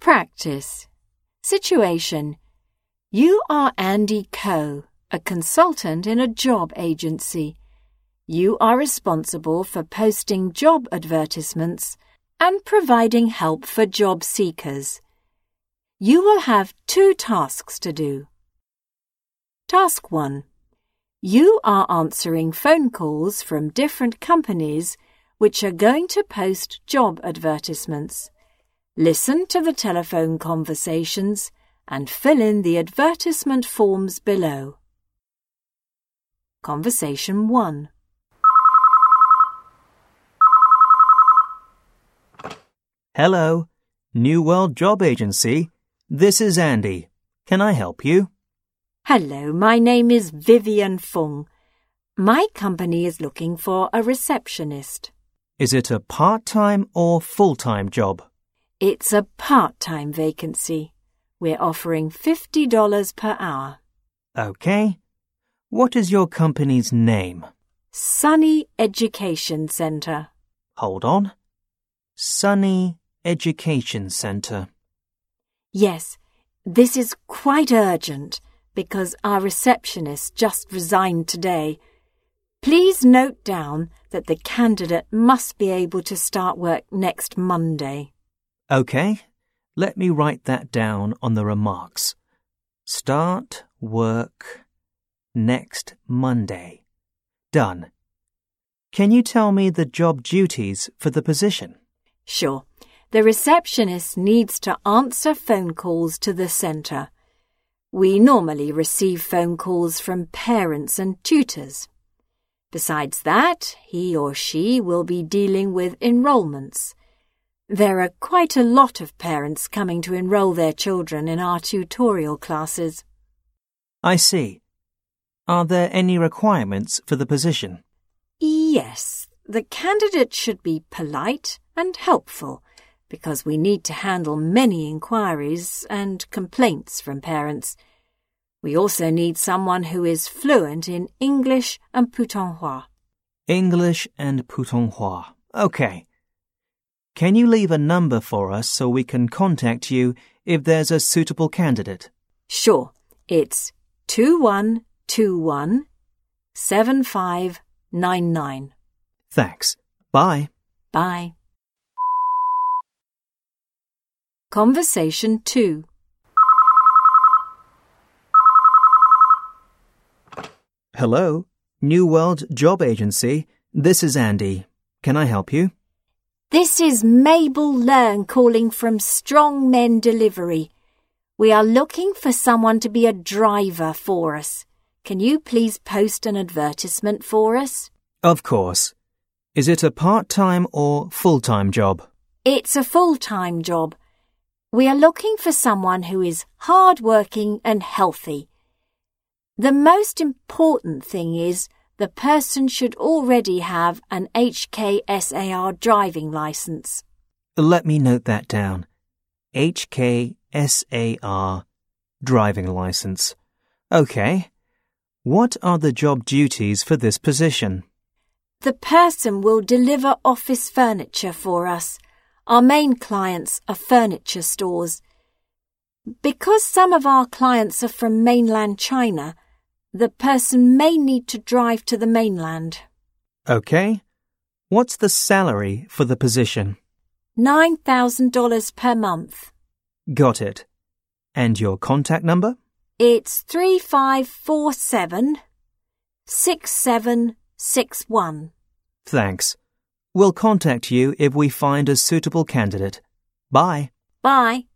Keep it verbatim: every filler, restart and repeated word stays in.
Practice. Situation. You are Andy Coe, a consultant in a job agency. You are responsible for posting job advertisements and providing help for job seekers. You will have two tasks to do. Task one. You are answering phone calls from different companies which are going to post job advertisements. Listen to the telephone conversations and fill in the advertisement forms below. Conversation one. Hello, New World Job Agency. This is Andy. Can I help you? Hello, my name is Vivian Fung. My company is looking for a receptionist. Is it a part-time or full-time job? It's a part-time vacancy. We're offering fifty dollars per hour. Okay. What is your company's name? Sunny Education Centre. Hold on. Sunny Education Centre. Yes, this is quite urgent because our receptionist just resigned today. Please note down that the candidate must be able to start work next Monday. Okay. Let me write that down on the remarks. Start work next Monday. Done. Can you tell me the job duties for the position? Sure. The receptionist needs to answer phone calls to the centre. We normally receive phone calls from parents and tutors. Besides that, he or she will be dealing with enrolments. There are quite a lot of parents coming to enroll their children in our tutorial classes. I see. Are there any requirements for the position? Yes, the candidate should be polite and helpful, because we need to handle many inquiries and complaints from parents. We also need someone who is fluent in English and Putonghua. English and Putonghua. Okay. Can you leave a number for us so we can contact you if there's a suitable candidate? Sure. It's two one two one, seven five nine nine. Thanks. Bye. Bye. Conversation two. Hello, New World Job Agency. This is Andy. Can I help you? This is Mabel Learn calling from Strong Men Delivery. We are looking for someone to be a driver for us. Can you please post an advertisement for us? Of course. Is it a part-time or full-time job? It's a full-time job. We are looking for someone who is hard-working and healthy. The most important thing is the person should already have an H K S A R driving license. Let me note that down. H K S A R driving license. Okay. What are the job duties for this position? The person will deliver office furniture for us. Our main clients are furniture stores. Because some of our clients are from mainland China, the person may need to drive to the mainland. Okay. What's the salary for the position? nine thousand dollars per month. Got it. And your contact number? It's three five four seven, six seven six one. Thanks. We'll contact you if we find a suitable candidate. Bye. Bye.